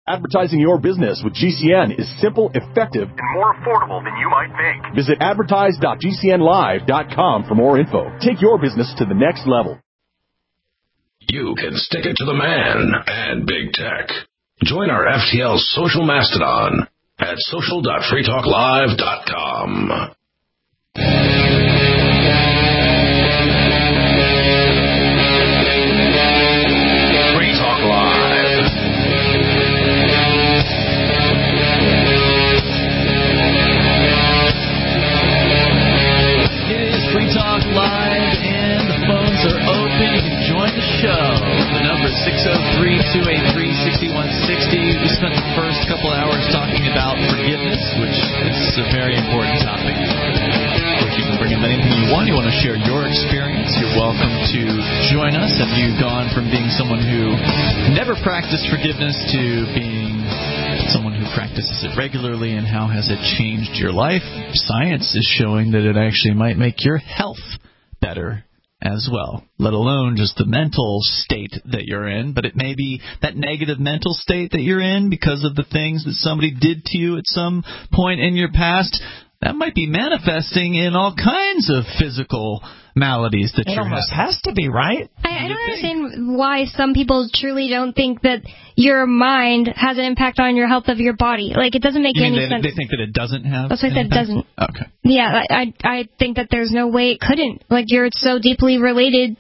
Advertising your business with GCN is simple, effective, and more affordable than you might think. Visit advertise.gcnlive.com for more info. Take your business to the next level. You can stick it to the man and big tech. Join our FTL social mastodon at social.freetalklive.com. Live, and the phones are open. You can join the show. The number is 603-283-6160. We spent the first couple hours talking about forgiveness, which is a very important topic. Of course, you can bring in anything you want. You want to share your experience, you're welcome to join us. Have you gone from being someone who never practiced forgiveness to being someone who practices it regularly, and how has it changed your life? Science is showing that it actually might make your health better as well, let alone just the mental state that you're in. But it may be that negative mental state that you're in because of the things that somebody did to you at some point in your past. That might be manifesting in all kinds of physical maladies that you have. It almost has to be, right? I don't understand why some people truly don't think that your mind has an impact on your health of your body. Like, it doesn't make any sense. They think that it doesn't have? That's why I said it doesn't. Okay. Yeah, I think that there's no way it couldn't. Like, you're so deeply related,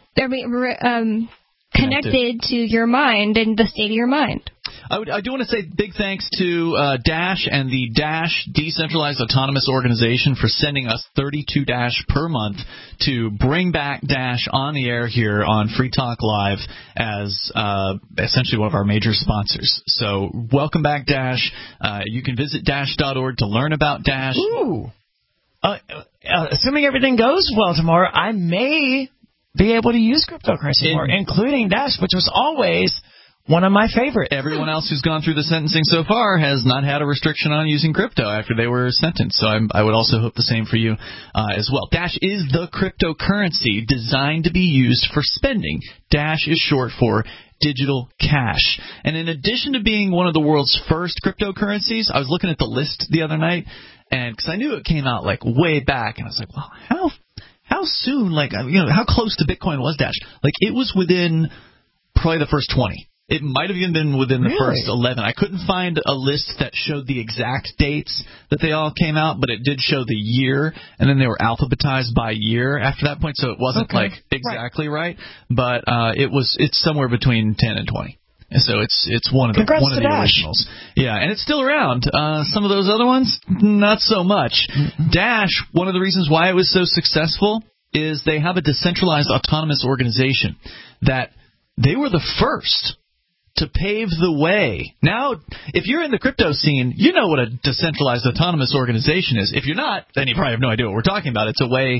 connected to your mind and the state of your mind. I do want to say big thanks to Dash and the Dash Decentralized Autonomous Organization for sending us 32 Dash per month to bring back Dash on the air here on Free Talk Live as essentially one of our major sponsors. So welcome back, Dash. You can visit Dash.org to learn about Dash. Ooh. Assuming everything goes well tomorrow, I may be able to use cryptocurrency more, including Dash, which was always one of my favorites. Everyone else who's gone through the sentencing so far has not had a restriction on using crypto after they were sentenced. So I would also hope the same for you as well. Dash is the cryptocurrency designed to be used for spending. Dash is short for digital cash. And in addition to being one of the world's first cryptocurrencies, I was looking at the list the other night, and because I knew it came out like way back, and I was like, well, how soon, how close to Bitcoin was Dash? Like, it was within probably the first 20. It might have even been within the first 11. I couldn't find a list that showed the exact dates that they all came out, but it did show the year, and then they were alphabetized by year after that point, so it wasn't exactly right. But it's somewhere between 10 and 20. And so it's one of the originals. Yeah, and it's still around. Some of those other ones, not so much. Dash, one of the reasons why it was so successful is they have a decentralized autonomous organization that they were the first to pave the way. Now, if you're in the crypto scene, you know what a decentralized autonomous organization is. If you're not, then you probably have no idea what we're talking about. It's a way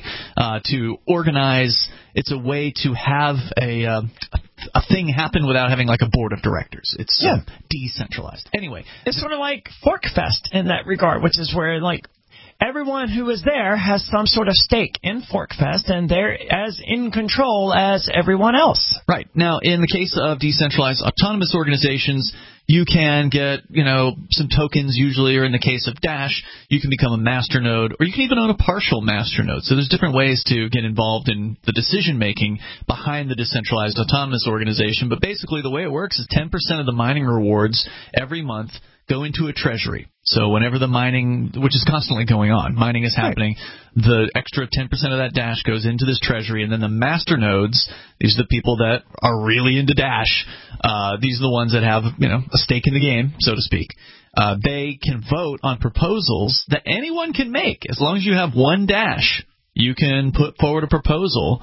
to organize. It's a way to have a thing happen without having like a board of directors. It's decentralized. Anyway, it's sort of like ForkFest in that regard, which is where everyone who is there has some sort of stake in ForkFest, and they're as in control as everyone else. Right. Now, in the case of decentralized autonomous organizations, you can get, some tokens usually, or in the case of Dash, you can become a masternode, or you can even own a partial masternode. So there's different ways to get involved in the decision-making behind the decentralized autonomous organization. But basically the way it works is 10% of the mining rewards every month go into a treasury. So whenever the mining, which is constantly going on, mining is happening, the extra 10% of that Dash goes into this treasury, and then the masternodes, these are the people that are really into Dash, these are the ones that have, a stake in the game, so to speak. They can vote on proposals that anyone can make. As long as you have one Dash, you can put forward a proposal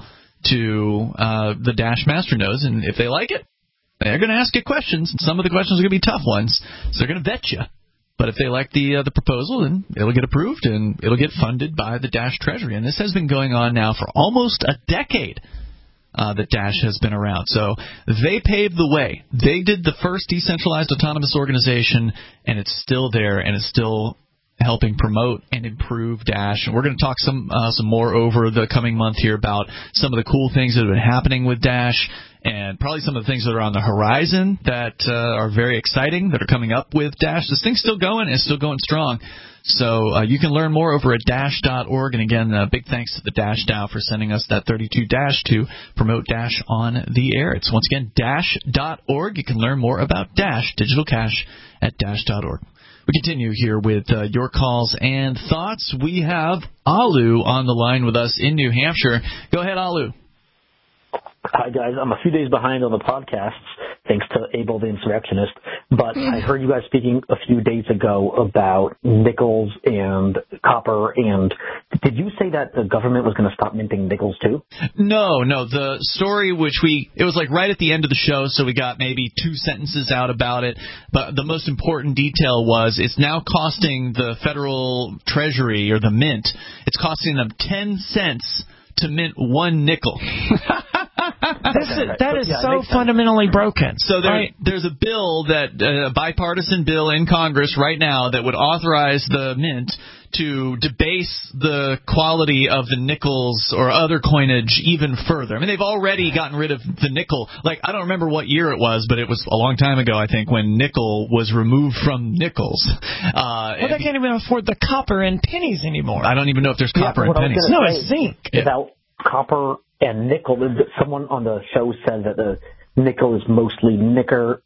to the Dash masternodes, and if they like it, they're going to ask you questions, and some of the questions are going to be tough ones, so they're going to vet you. But if they like the proposal, then it'll get approved, and it'll get funded by the Dash Treasury. And this has been going on now for almost a decade that Dash has been around. So they paved the way. They did the first decentralized autonomous organization, and it's still there, and it's still helping promote and improve Dash. And we're going to talk some more over the coming month here about some of the cool things that have been happening with Dash and probably some of the things that are on the horizon that are very exciting that are coming up with Dash. This thing's still going. It's still going strong. So you can learn more over at Dash.org. And again, big thanks to the Dash DAO for sending us that 32 Dash to promote Dash on the air. It's once again Dash.org. You can learn more about Dash, digital cash, at Dash.org. We continue here with your calls and thoughts. We have Alu on the line with us in New Hampshire. Go ahead, Alu. Hi, guys. I'm a few days behind on the podcasts, thanks to Abel the Insurrectionist. But I heard you guys speaking a few days ago about nickels and copper. And did you say that the government was going to stop minting nickels, too? No. The story, it was like right at the end of the show, so we got maybe 2 sentences out about it. But the most important detail was it's now costing the federal treasury, or the mint, it's costing them 10 cents to mint 1 nickel. That is so fundamentally broken. So there's a bill, a bipartisan bill in Congress right now that would authorize the mint to debase the quality of the nickels or other coinage even further. I mean, they've already gotten rid of the nickel. Like, I don't remember what year it was, but it was a long time ago, I think, when nickel was removed from nickels. They can't even afford the copper and pennies anymore. I don't even know if there's copper and pennies. No, it's zinc. About copper and nickel, someone on the show said that the nickel is mostly nickel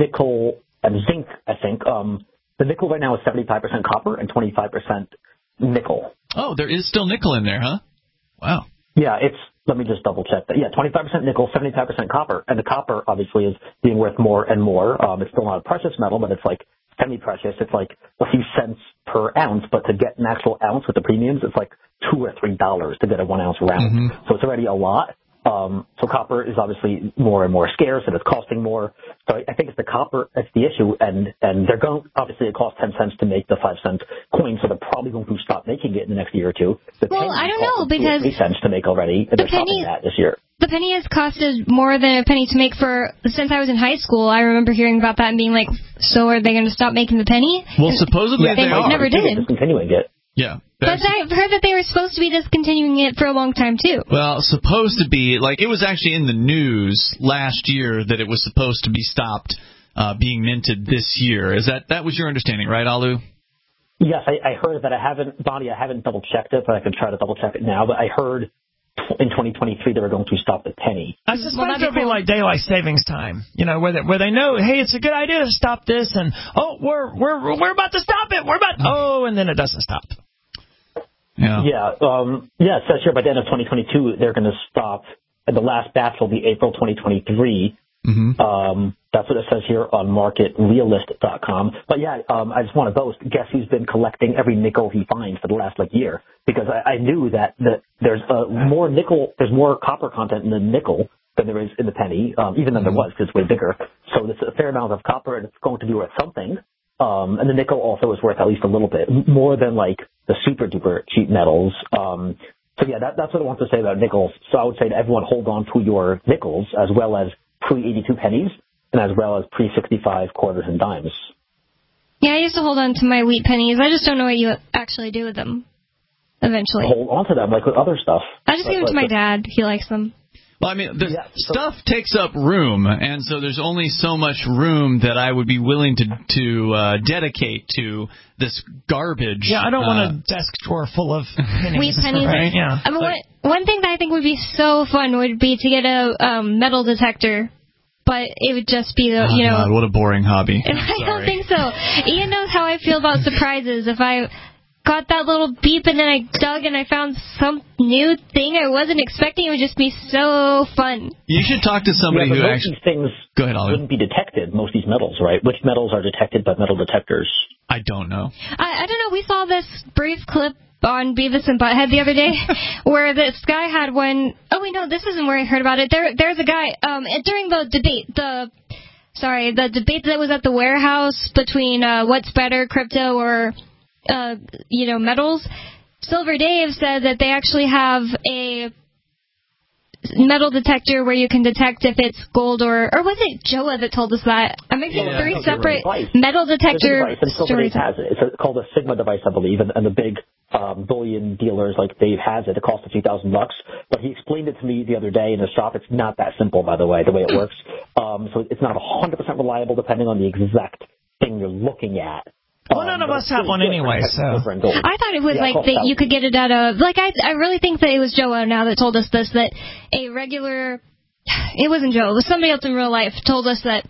and zinc, I think. The nickel right now is 75% copper and 25% nickel. Oh, there is still nickel in there, huh? Wow. Yeah, let me just double check that. Yeah, 25% nickel, 75% copper. And the copper, obviously, is being worth more and more. It's still not a precious metal, but it's like semi-precious. It's like a few cents per ounce, but to get an actual ounce with the premiums, it's like $2 or $3 to get a 1 ounce round. Mm-hmm. So it's already a lot. So copper is obviously more and more scarce, and it's costing more. So I think it's the copper that's the issue, and they're going, obviously it costs 10 cents to make the 5-cent coin, so they're probably going to stop making it in the next year or two. I don't know, because 3 cents to make already, and they're stopping that this year. The penny has costed more than a penny to make since I was in high school. I remember hearing about that and being like, so are they going to stop making the penny? Well, supposedly they are. Never did. Discontinuing it. Yeah. But I've heard that they were supposed to be discontinuing it for a long time, too. Well, supposed to be. Like, it was actually in the news last year that it was supposed to be stopped being minted this year. That was your understanding, right, Alu? Yes, I heard that. Bonnie, I haven't double-checked it, but I can try to double-check it now. But I heard in 2023 they were going to stop the penny. I suspect it'll be like daylight savings time, where they know, hey, it's a good idea to stop this, and we're about to stop it. And then it doesn't stop. Yeah. It says here by the end of 2022 they're going to stop. And the last batch will be April 2023. Mm-hmm. That's what it says here on marketrealist.com. But I just want to boast. Guess who's been collecting every nickel he finds for the last year? Because I knew that there's more nickel, there's more copper content in the nickel than there is in the penny, even than there was, because it's way bigger. So there's a fair amount of copper, and it's going to be worth something. And the nickel also is worth at least a little bit, more than like the super duper cheap metals. That's what I want to say about nickels. So I would say to everyone, hold on to your nickels as well as pre-82 pennies and as well as pre-65 quarters and dimes. Yeah, I used to hold on to my wheat pennies. I just don't know what you actually do with them eventually. Hold on to them like with other stuff. I just give them to my dad. He likes them. Well, I mean, stuff takes up room, and so there's only so much room that I would be willing to dedicate to this garbage. Yeah, I don't want a desk drawer full of pennies. Wheat pennies. Right? Yeah. I mean, one thing that I think would be so fun would be to get a metal detector, but it would just be God, what a boring hobby. I don't think so. Ian knows how I feel about surprises. If I got that little beep and then I dug and I found some new thing I wasn't expecting, it would just be so fun. You should talk to somebody who actually... These things Go ahead, Ollie. Wouldn't be detected, most of these metals, right? Which metals are detected by metal detectors? I don't know. I don't know. We saw this brief clip on Beavis and Butthead the other day where this guy had one... Oh, wait, no, this isn't where I heard about it. There's a guy, during the debate, the debate that was at the warehouse between what's better, crypto or... metals. Silver Dave said that they actually have metal detector where you can detect if it's gold or was it Joa that told us that? I'm making three separate metal detector stories. Has it. It's called a Sigma device, I believe, and the big bullion dealers like Dave has it. It costs a few $1,000, but he explained it to me the other day in his shop. It's not that simple, by the way, the way it works. So it's not 100% reliable depending on the exact thing you're looking at. Well, none of us have one anyway, so. I thought it was that you could get it out of, I really think that it was Joa now that told us this, that a regular, it wasn't Joa, it was somebody else in real life told us that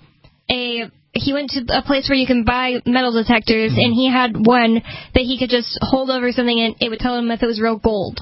he went to a place where you can buy metal detectors, and he had one that he could just hold over something and it would tell him if it was real gold.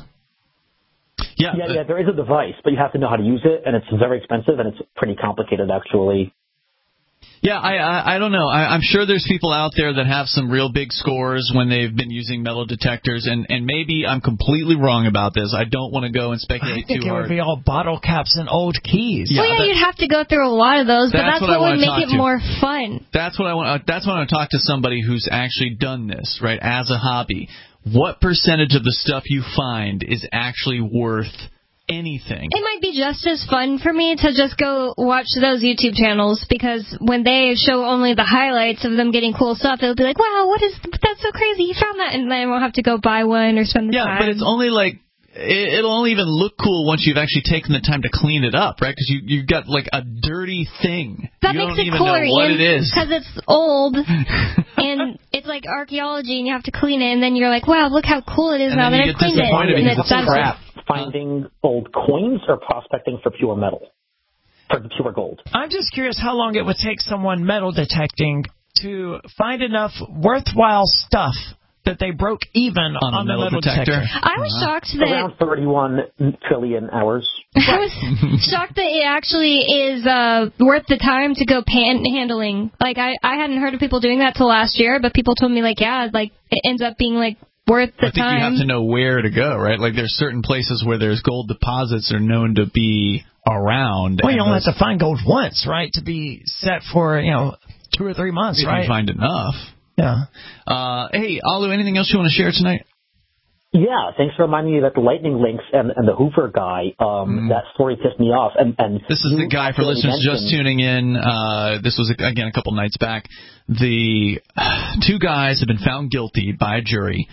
Yeah, there is a device, but you have to know how to use it, and it's very expensive, and it's pretty complicated, actually. Yeah, I don't know. I'm sure there's people out there that have some real big scores when they've been using metal detectors, and maybe I'm completely wrong about this. I don't want to go and speculate too hard. I think it would be all bottle caps and old keys. Yeah, you'd have to go through a lot of those, but that's what would make it more fun. That's what I want. That's when I talk to somebody who's actually done this, right, as a hobby. What percentage of the stuff you find is actually worth anything? It might be just as fun for me to just go watch those YouTube channels, because when they show only the highlights of them getting cool stuff, it'll be like, wow, that's so crazy, you found that, and then I won't have to go buy one or spend the time. Yeah, but it's only it'll only even look cool once you've actually taken the time to clean it up, right? Because you've got a dirty thing. That you makes don't it even cooler, know what it is. Because it's old, and it's like archaeology, and you have to clean it, and then you're like, wow, look how cool it is now that I've cleaned it. And it's crap. Finding old coins or prospecting for pure metal, for pure gold? I'm just curious how long it would take someone metal detecting to find enough worthwhile stuff that they broke even on the metal detector. I was shocked that... Around 31 trillion hours. I was shocked that it actually is worth the time to go panhandling. I hadn't heard of people doing that till last year, but people told me, it ends up being, worth the time. I think you have to know where to go, right? There's certain places where there's gold deposits are known to be around. Well, you only have to find gold once, right, to be set for, 2 or 3 months, right? If you find enough. Yeah. Hey, Alu, anything else you want to share tonight? Yeah, thanks for reminding me about the lightning links and the Hoover guy. That story pissed me off. And this is the guy, for listeners just tuning in. This was, again, a couple nights back. The 2 guys have been found guilty by a jury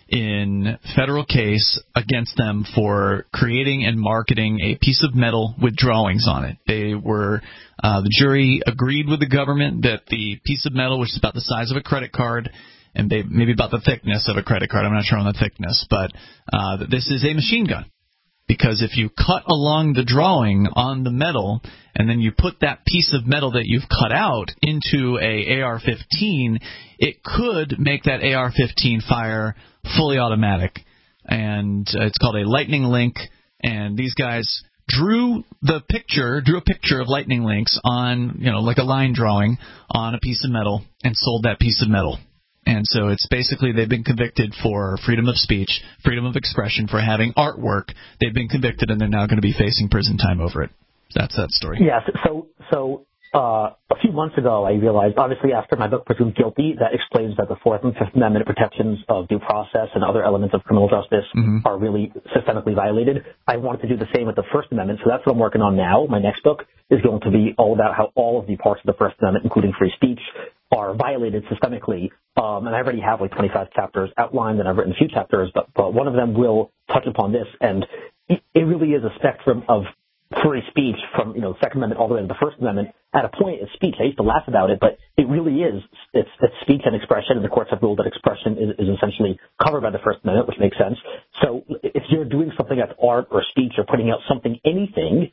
in federal case against them for creating and marketing a piece of metal with drawings on it. They were the jury agreed with the government that the piece of metal, which is about the size of a credit card, and maybe about the thickness of a credit card, I'm not sure on the thickness, but that this is a machine gun. Because if you cut along the drawing on the metal, and then you put that piece of metal that you've cut out into a AR-15, it could make that AR-15 fire fully automatic. And it's called a lightning link, and these guys drew a picture of lightning links on, like a line drawing on a piece of metal, and sold that piece of metal. And so it's basically they've been convicted for freedom of speech, freedom of expression, for having artwork. They've been convicted, and they're now going to be facing prison time over it. That's that story. Yeah, so a few months ago I realized, obviously after my book Presumed Guilty, that explains that the Fourth and Fifth Amendment protections of due process and other elements of criminal justice are really systemically violated. I wanted to do the same with the First Amendment, so that's what I'm working on now. My next book is going to be all about how all of the parts of the First Amendment, including free speech, are violated systemically. And I already have 25 chapters outlined, and I've written a few chapters, but one of them will touch upon this. And it really is a spectrum of free speech from, Second Amendment all the way to the First Amendment. At a point, it's speech. I used to laugh about it, but it really is. It's speech and expression, and the courts have ruled that expression is essentially covered by the First Amendment, which makes sense. So if you're doing something that's art or speech or putting out something, anything,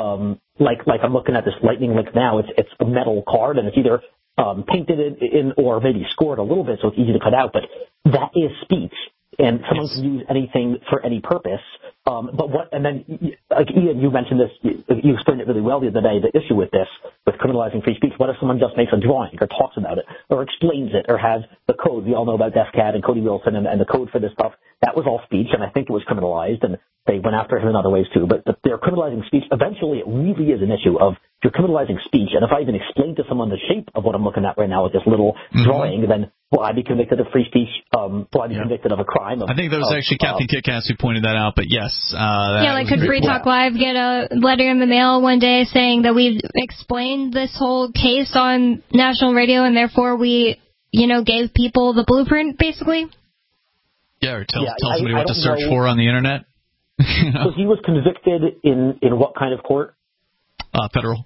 like I'm looking at this lightning link now, it's a metal card, and it's either painted in or maybe scored a little bit so it's easy to cut out, but that is speech. And someone can use anything for any purpose. And then, Ian, you mentioned this, you explained it really well the other day, the issue with this, with criminalizing free speech. What if someone just makes a drawing or talks about it or explains it or has the code? We all know about DefCat and Cody Wilson and the code for this stuff. That was all speech, and I think it was criminalized, and they went after him in other ways too. But they're criminalizing speech. Eventually, it really is an issue of if you're criminalizing speech, and if I even explain to someone the shape of what I'm looking at right now with this little drawing, then will I be convicted of free speech? Will I be convicted of a crime? I think that was actually Captain Kickass who pointed that out, but yes. Could Free Talk Live get a letter in the mail one day saying that we've explained this whole case on national radio and therefore we, gave people the blueprint, basically? Yeah, or tell somebody what to search for on the internet. So he was convicted in what kind of court? Federal.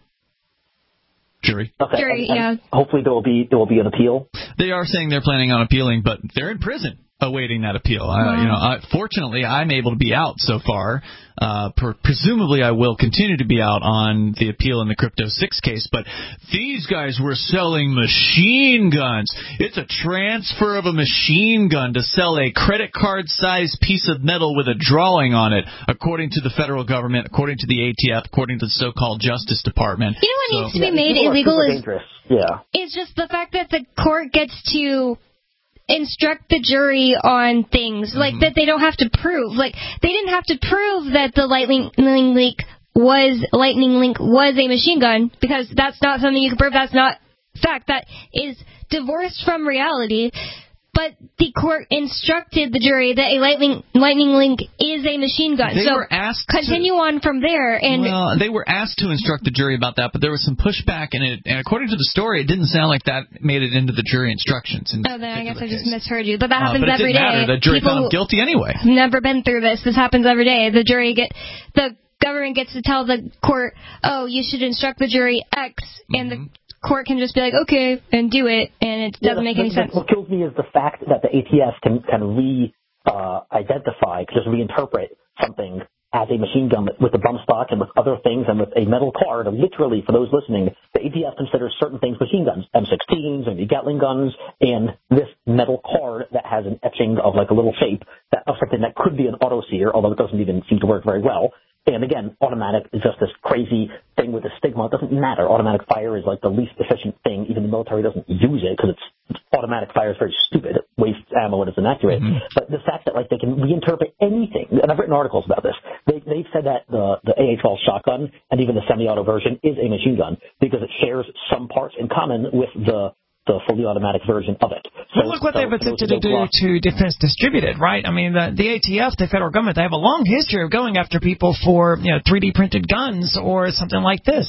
Jury. Okay. Jury, and hopefully there will be an appeal. They are saying they're planning on appealing, but they're in prison awaiting that appeal. Fortunately, I'm able to be out so far. Presumably, I will continue to be out on the appeal in the Crypto 6 case, but these guys were selling machine guns. It's a transfer of a machine gun to sell a credit card-sized piece of metal with a drawing on it, according to the federal government, according to the ATF, according to the so-called Justice Department. You know what needs to be made illegal is just the fact that the court gets to instruct the jury on things that they don't have to prove. Like, they didn't have to prove that the Lightning Link was a machine gun, because that's not something you can prove. That's not fact. That is divorced from reality. But the court instructed the jury that a lightning link is a machine gun. They were asked continue on from there. Well, they were asked to instruct the jury about that, but there was some pushback in it. And according to the story, it didn't sound like that made it into the jury instructions. Then I guess I just misheard you. But that happens every day. Matter. The jury found him guilty anyway. Never been through this. This happens every day. The government gets to tell the court, oh, you should instruct the jury X, and the court can just be like, okay, and do it, and it doesn't make any sense. What kills me is the fact that the ATF can identify, just reinterpret something as a machine gun with the bump stock and with other things and with a metal card. Literally, for those listening, the ATF considers certain things machine guns, M16s and Gatling guns, and this metal card that has an etching of like a little shape of something that could be an auto sear, although it doesn't even seem to work very well. And again, automatic is just this crazy thing with a stigma. It doesn't matter. Automatic fire is like the least efficient thing. Even the military doesn't use it because automatic fire is very stupid. It wastes ammo and it's inaccurate. But the fact that they can reinterpret anything, and I've written articles about this, they've said that the AH-12 shotgun and even the semi-auto version is a machine gun because it shares some parts in common with the fully automatic version of it. Well, look what they've attempted to do to Defense Distributed, right? I mean, the ATF, the federal government, they have a long history of going after people for 3D printed guns or something like this.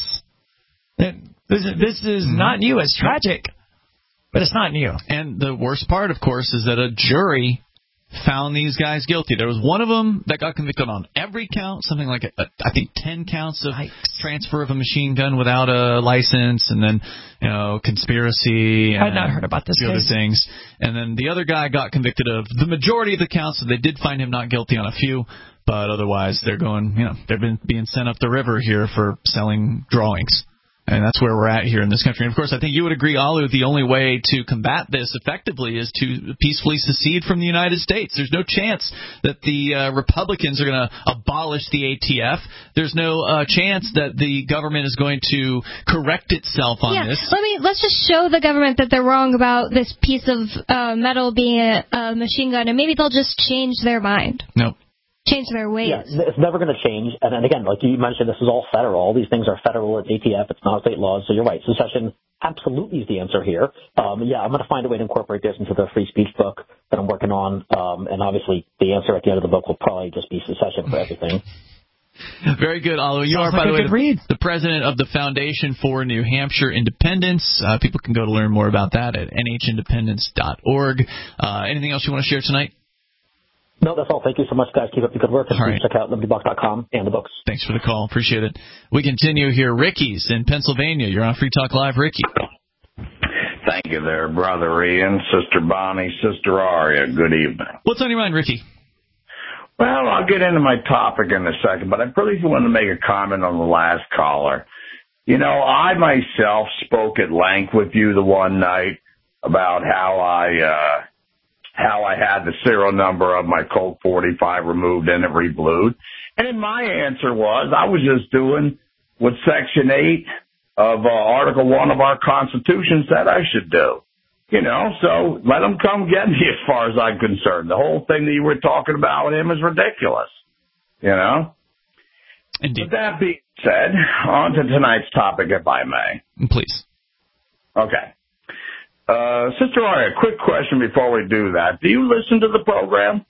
This is not new. It's tragic, but it's not new. And the worst part, of course, is that a jury found these guys guilty. There was one of them that got convicted on every count, something like, I think, 10 counts of transfer of a machine gun without a license, and then, conspiracy. I had not heard about this case. Other things. And then the other guy got convicted of the majority of the counts, so they did find him not guilty on a few, but otherwise they're going, they've been being sent up the river here for selling drawings. And that's where we're at here in this country. And, of course, I think you would agree, Alu, the only way to combat this effectively is to peacefully secede from the United States. There's no chance that the Republicans are going to abolish the ATF. There's no chance that the government is going to correct itself on this. Let's just show the government that they're wrong about this piece of metal being a machine gun, and maybe they'll just change their mind. Nope. Change their ways. Yeah, it's never going to change. And again, like you mentioned, this is all federal. All these things are federal. It's ATF. It's not state laws. So you're right. Secession absolutely is the answer here. I'm going to find a way to incorporate this into the free speech book that I'm working on. And obviously, the answer at the end of the book will probably just be secession for everything. Very good, Alu. You are, by the way, the president of the Foundation for New Hampshire Independence. People can go to learn more about that at nhendependence.org. Anything else you want to share tonight? No, that's all. Thank you so much, guys. Keep up the good work. And please check out libertybox.com and the books. Thanks for the call. Appreciate it. We continue here. Ricky's in Pennsylvania. You're on Free Talk Live. Ricky. Thank you there, Brother Ian, Sister Bonnie, Sister Aria. Good evening. What's on your mind, Ricky? Well, I'll get into my topic in a second, but I really want to make a comment on the last caller. I myself spoke at length with you the one night about how I had the serial number of my Colt 45 removed and it reblued. And my answer was I was just doing what Section 8 of Article 1 of our Constitution said I should do. So let them come get me as far as I'm concerned. The whole thing that you were talking about with him is ridiculous, Indeed. With that being said, on to tonight's topic, if I may. Please. Okay. Sister Aria, a quick question before we do that. Do you listen to the program?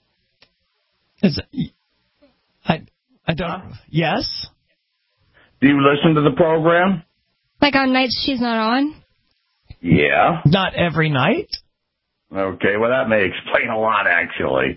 I don't. Yes? Do you listen to the program? Like on nights she's not on? Yeah. Not every night. Okay, well, that may explain a lot, actually.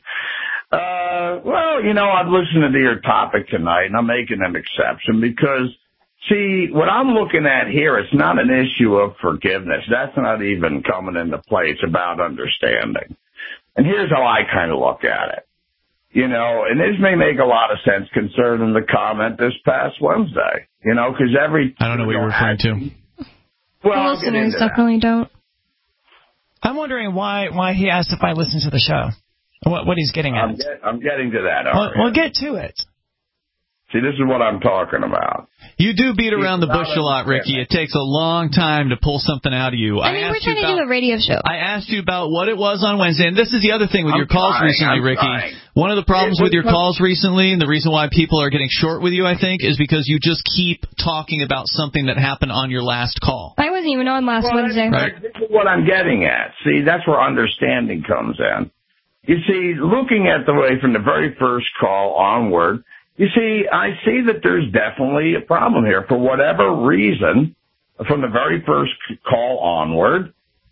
Well, I've listened to your topic tonight, and I'm making an exception because, see, what I'm looking at here, it's not an issue of forgiveness. That's not even coming into play. It's about understanding. And here's how I kind of look at it. And this may make a lot of sense concerning the comment this past Wednesday, because I don't know what you're referring to. Well, the listeners definitely don't. I'm wondering why he asked if I listen to the show. What he's getting at. I'm getting to that. We'll get to it. See, this is what I'm talking about. You do beat around the bush a lot, Ricky. It takes a long time to pull something out of you. I mean, we're trying to do a radio show. I asked you about what it was on Wednesday, and this is the other thing with your calls recently, Ricky. One of the problems with your calls recently, and the reason why people are getting short with you, I think, is because you just keep talking about something that happened on your last call. I wasn't even on last Wednesday. Right. This is what I'm getting at. See, that's where understanding comes in. You see, looking at the way from the very first call onward, you see, I see that there's definitely a problem here. For whatever reason, from the very first call onward,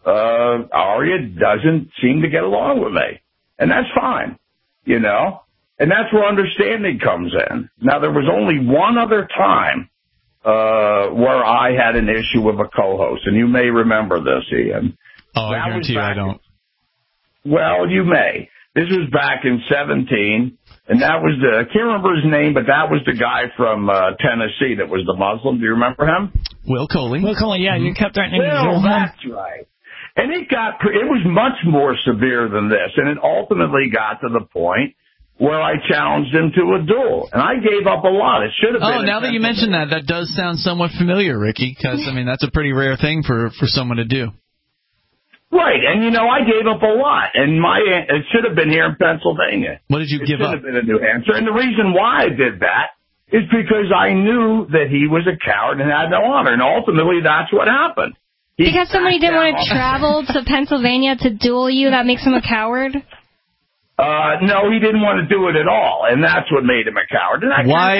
Aria doesn't seem to get along with me. And that's fine, And that's where understanding comes in. Now, there was only one other time where I had an issue with a co-host, and you may remember this, Ian. Oh, I guarantee you I don't. Well, you may. This was back in 2017. And that was I can't remember his name, but that was the guy from Tennessee that was the Muslim. Do you remember him? Will Coley. Will Coley, yeah, you kept threatening to Well, that's right. And it was much more severe than this, and it ultimately got to the point where I challenged him to a duel, and I gave up a lot. It should have been. Oh, now that you mention that does sound somewhat familiar, Ricky, because, that's a pretty rare thing for someone to do. Right, and I gave up a lot, and it should have been here in Pennsylvania. What did you give up? It should have been in New Hampshire, and the reason why I did that is because I knew that he was a coward and had no honor, and ultimately that's what happened. Because somebody didn't want to travel to Pennsylvania to duel you, that makes him a coward? No, he didn't want to do it at all, and that's what made him a coward. And why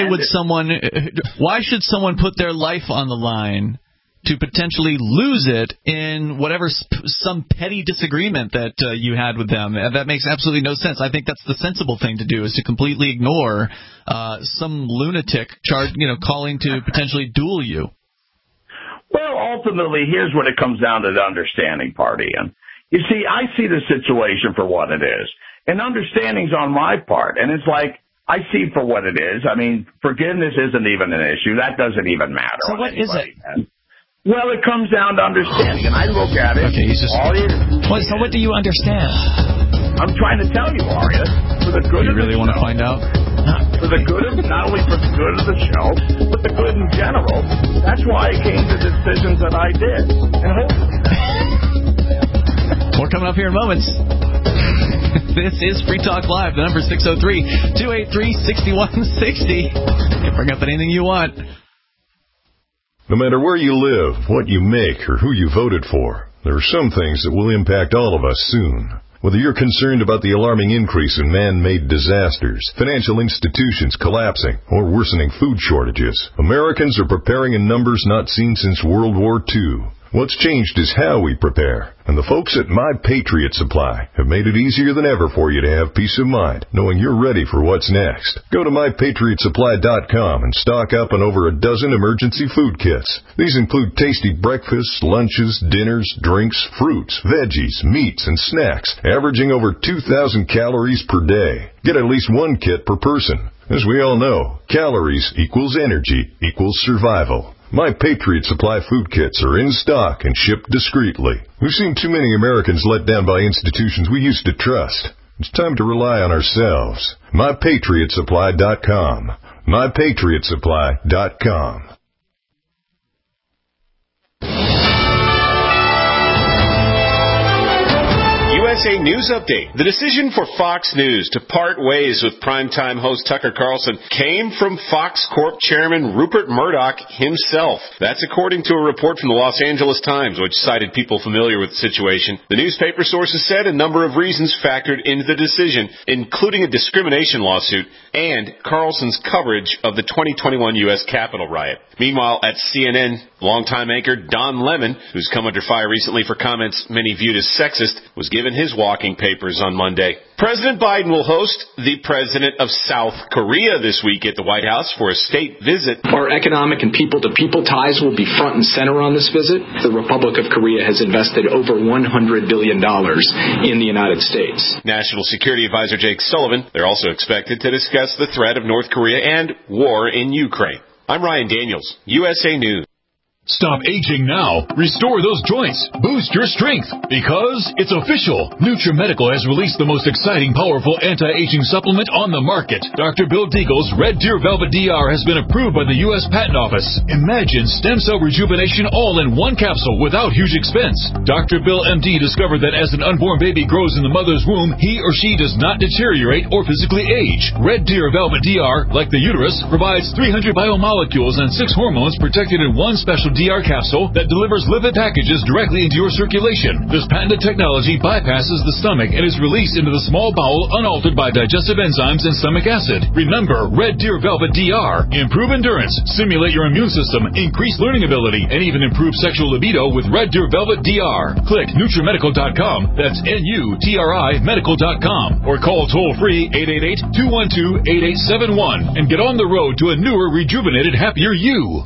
should someone put their life on the line to potentially lose it in some petty disagreement that you had with them? That makes absolutely no sense. I think that's the sensible thing to do, is to completely ignore some lunatic calling to potentially duel you. Well, ultimately, here's what it comes down to, the understanding part, Ian. You see, I see the situation for what it is, and understanding's on my part, and it's like, I see for what it is. I mean, forgiveness isn't even an issue. That doesn't even matter. So what is it? Man. Well, it comes down to understanding, and I look at it. Okay, so what do you understand? I'm trying to tell you, Aria, for the good of the show. You really want to find out? For the good of, not only for the good of the show, but the good in general. That's why I came to the decisions that I did. And more coming up here in moments. This is Free Talk Live. The number is 603-283-6160. You can bring up anything you want. No matter where you live, what you make, or who you voted for, there are some things that will impact all of us soon. Whether you're concerned about the alarming increase in man-made disasters, financial institutions collapsing, or worsening food shortages, Americans are preparing in numbers not seen since World War II. What's changed is how we prepare. And the folks at My Patriot Supply have made it easier than ever for you to have peace of mind, knowing you're ready for what's next. Go to MyPatriotSupply.com and stock up on over a dozen emergency food kits. These include tasty breakfasts, lunches, dinners, drinks, fruits, veggies, meats, and snacks, averaging over 2,000 calories per day. Get at least one kit per person. As we all know, calories equals energy equals survival. My Patriot Supply food kits are in stock and shipped discreetly. We've seen too many Americans let down by institutions we used to trust. It's time to rely on ourselves. MyPatriotSupply.com. MyPatriotSupply.com. USA News Update. The decision for Fox News to part ways with primetime host Tucker Carlson came from Fox Corp chairman Rupert Murdoch himself. That's according to a report from the Los Angeles Times, which cited people familiar with the situation. The newspaper sources said a number of reasons factored into the decision, including a discrimination lawsuit and Carlson's coverage of the 2021 U.S. Capitol riot. Meanwhile, at CNN, longtime anchor Don Lemon, who's come under fire recently for comments many viewed as sexist, was given his walking papers on Monday. President Biden will host the president of South Korea this week at the White House for a state visit. Our economic and people-to-people ties will be front and center on this visit. The Republic of Korea has invested over $100 billion in the United States. National Security Advisor Jake Sullivan, they're also expected to discuss the threat of North Korea and war in Ukraine. I'm Ryan Daniels, USA News. Stop aging now. Restore those joints. Boost your strength. Because it's official. NutriMedical has released the most exciting, powerful anti-aging supplement on the market. Dr. Bill Deagle's Red Deer Velvet DR has been approved by the U.S. Patent Office. Imagine stem cell rejuvenation all in one capsule without huge expense. Dr. Bill MD discovered that as an unborn baby grows in the mother's womb, he or she does not deteriorate or physically age. Red Deer Velvet DR, like the uterus, provides 300 biomolecules and 6 hormones protected in one special DR capsule that delivers lipid packages directly into your circulation. This patented technology bypasses the stomach and is released into the small bowel unaltered by digestive enzymes and stomach acid. Remember, Red Deer Velvet DR. Improve endurance, stimulate your immune system, increase learning ability, and even improve sexual libido with Red Deer Velvet DR. Click NutriMedical.com. That's NUTRI Medical.com. Or call toll-free 888-212-8871 and get on the road to a newer, rejuvenated, happier you.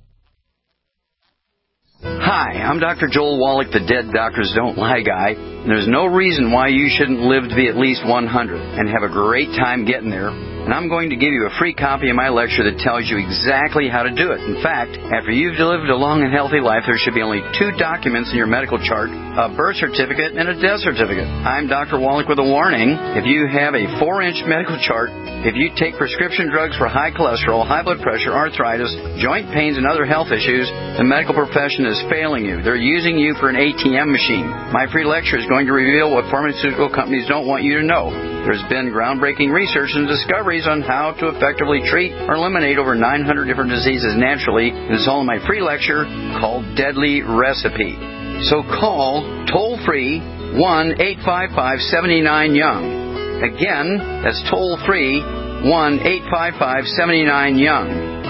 Hi, I'm Dr. Joel Wallach, the Dead Doctors Don't Lie guy. There's no reason why you shouldn't live to be at least 100 and have a great time getting there. And I'm going to give you a free copy of my lecture that tells you exactly how to do it. In fact, after you've lived a long and healthy life, there should be only 2 documents in your medical chart, a birth certificate and a death certificate. I'm Dr. Wallach with a warning. If you have a 4-inch medical chart, if you take prescription drugs for high cholesterol, high blood pressure, arthritis, joint pains, and other health issues, the medical profession is failing you. They're using you for an ATM machine. My free lecture is going to reveal what pharmaceutical companies don't want you to know. There's been groundbreaking research and discoveries on how to effectively treat or eliminate over 900 different diseases naturally. It's all in my free lecture called Deadly Recipe. So call toll-free 1-855-79-YOUNG. Again, that's toll-free 1-855-79-YOUNG.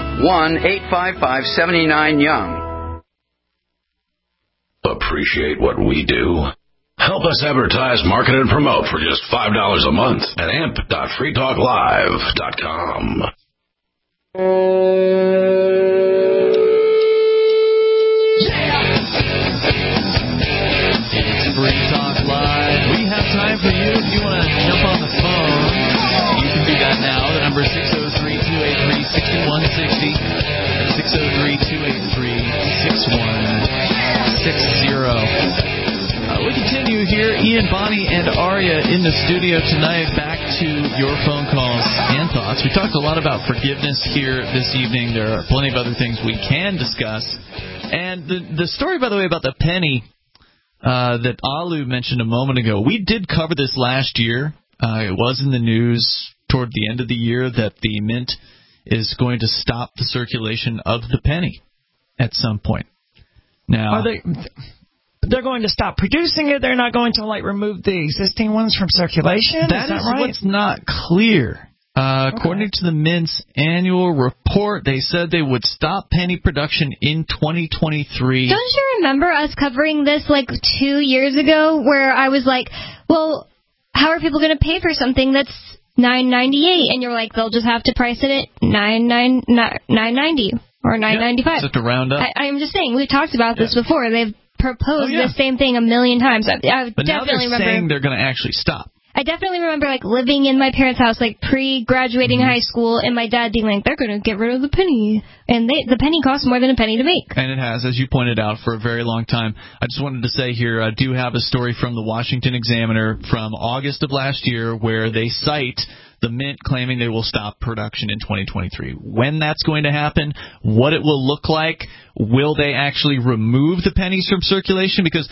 1-855-79-YOUNG. Appreciate what we do? Help us advertise, market, and promote for just $5 a month at amp.freetalklive.com. It's Free Talk Live. We have time for you. If you want to jump on the phone, you can do that now. The number is 603-283-6160. 603-283-6160. We continue here. Ian, Bonnie, and Aria in the studio tonight. Back to your phone calls and thoughts. We talked a lot about forgiveness here this evening. There are plenty of other things we can discuss. And the story, by the way, about the penny that Alu mentioned a moment ago, we did cover this last year. It was in the news toward the end of the year that the mint is going to stop the circulation of the penny at some point. Now, they're going to stop producing it. They're not going to remove the existing ones from circulation. Is that right? What's not clear. According to the Mint's annual report, they said they would stop penny production in 2023. Don't you remember us covering this 2 years ago, where I was like, well, how are people going to pay for something that's $9.98? And you're like, they'll just have to price it at $9.90 or $9.95. Just have to round up. I'm just saying, we've talked about this before. They've proposed the same thing a million times. But now they're saying they're going to actually stop. I definitely remember living in my parents' house, pre-graduating high school, and my dad being like, they're going to get rid of the penny. And the penny costs more than a penny to make. And it has, as you pointed out, for a very long time. I just wanted to say here, I do have a story from the Washington Examiner from August of last year where they cite the Mint claiming they will stop production in 2023. When that's going to happen, what it will look like, will they actually remove the pennies from circulation? Because,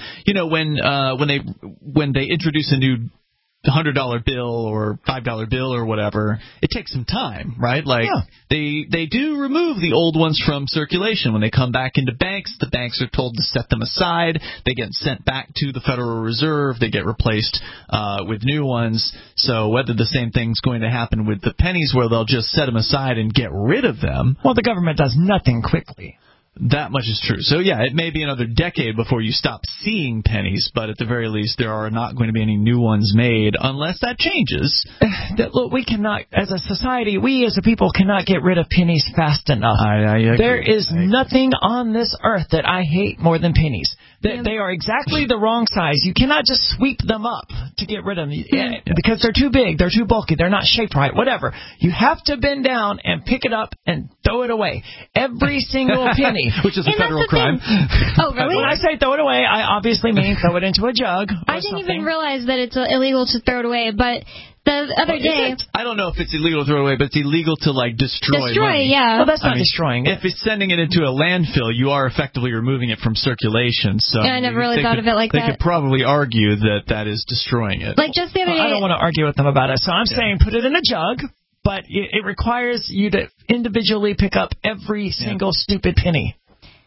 when they introduce a new $100 bill or $5 bill or whatever, it takes some time, right? They do remove the old ones from circulation. When they come back into banks, the banks are told to set them aside. They get sent back to the Federal Reserve. They get replaced with new ones. So whether the same thing's going to happen with the pennies where they'll just set them aside and get rid of them. Well, the government does nothing quickly. That much is true. So, yeah, it may be another decade before you stop seeing pennies, but at the very least, there are not going to be any new ones made unless that changes. Look, we cannot, as a society, we as a people cannot get rid of pennies fast enough. I agree. There is nothing on this earth that I hate more than pennies. They are exactly the wrong size. You cannot just sweep them up to get rid of them because they're too big, they're too bulky, they're not shaped right, whatever. You have to bend down and pick it up and throw it away. Every single penny. Which is a federal crime. Oh, really? When I say throw it away, I obviously mean throw it into a jug. I didn't even realize that it's illegal to throw it away, but the other day... I don't know if it's illegal to throw it away, but it's illegal to, destroy money. Yeah. Well, that's not destroying it. If it's sending it into a landfill, you are effectively removing it from circulation. So I never really thought of it like that. They could probably argue that is destroying it. Just the other day... I don't want to argue with them about it, so I'm saying put it in a jug, but it requires you to individually pick up every single stupid penny.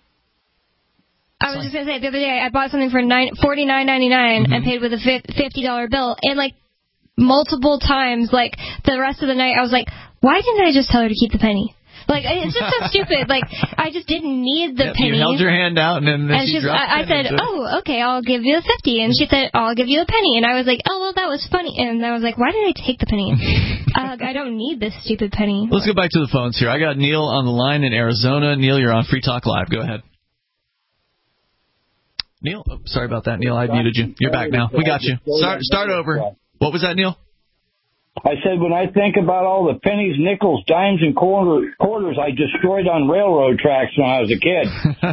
I was just going to say, the other day I bought something for $49.99 and paid with a $50 bill. And, multiple times, the rest of the night, I was like, why didn't I just tell her to keep the penny? It's just so stupid. I just didn't need the penny. You held your hand out, and then she dropped I said, oh, okay, I'll give you a 50. And she said, I'll give you a penny. And I was like, oh, well, that was funny. And I was like, why did I take the penny? I don't need this stupid penny. Let's go back to the phones here. I got Neil on the line in Arizona. Neil, you're on Free Talk Live. Go ahead. Neil? Oh, sorry about that, Neil. I muted you. You're back now. We got you. Start over. What was that, Neil? I said when I think about all the pennies, nickels, dimes, and quarters I destroyed on railroad tracks when I was a kid.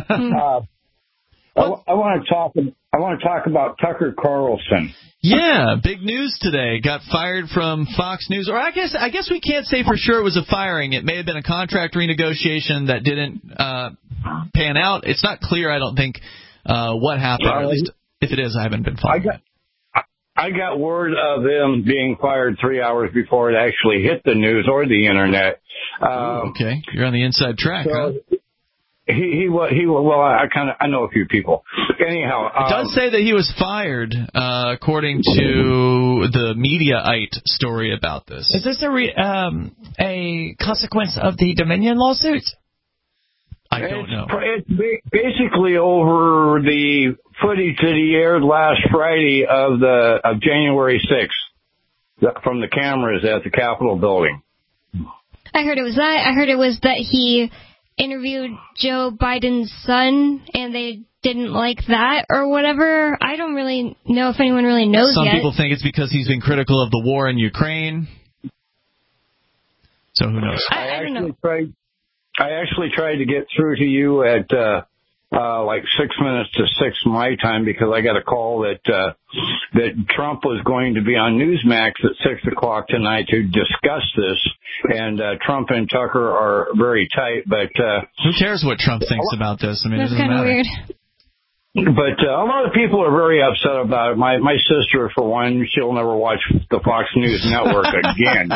I want to talk about Tucker Carlson. Yeah, big news today. Got fired from Fox News. Or I guess we can't say for sure it was a firing. It may have been a contract renegotiation that didn't pan out. It's not clear, I don't think, what happened. Or at least if it is, I haven't been following. I got word of them being fired 3 hours before it actually hit the news or the internet. Okay, you're on the inside track, huh? Well, I know a few people. Anyhow, it does say that he was fired, according to the Mediaite story about this. Is this a consequence of the Dominion lawsuit? I don't know. It's basically over the footage that he aired last Friday of January 6th from the cameras at the Capitol building. I heard it was that. I heard it was that he interviewed Joe Biden's son, and they didn't like that or whatever. I don't really know if anyone really knows yet. Some people think it's because he's been critical of the war in Ukraine. So who knows? I don't know. I actually tried to get through to you at 6 minutes to 6 my time because I got a call that Trump was going to be on Newsmax at 6 o'clock tonight to discuss this. And Trump and Tucker are very tight, but who cares what Trump thinks about this? I mean, that's it doesn't matter. Weird. But a lot of people are very upset about it. My sister, for one, she'll never watch the Fox News Network again.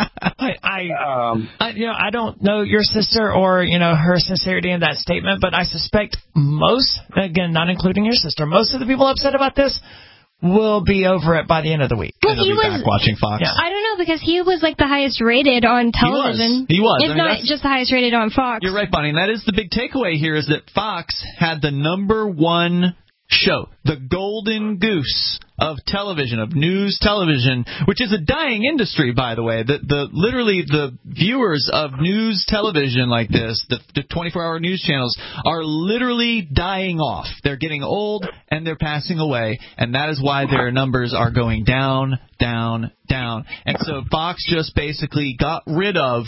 I don't know your sister or her sincerity in that statement, but I suspect most, again, not including your sister, most of the people upset about this will be over it by the end of the week. Well, he was back watching Fox. Yeah. I don't know because he was the highest rated on television. He was. If not just the highest rated on Fox. You're right, Bonnie. And that is the big takeaway here is that Fox had the #1 show, the golden goose of television, of news television, which is a dying industry, by the way. Literally the viewers of news television like this, the 24-hour news channels, are literally dying off. They're getting old and they're passing away, and that is why their numbers are going down, down, down. And so Fox just basically got rid of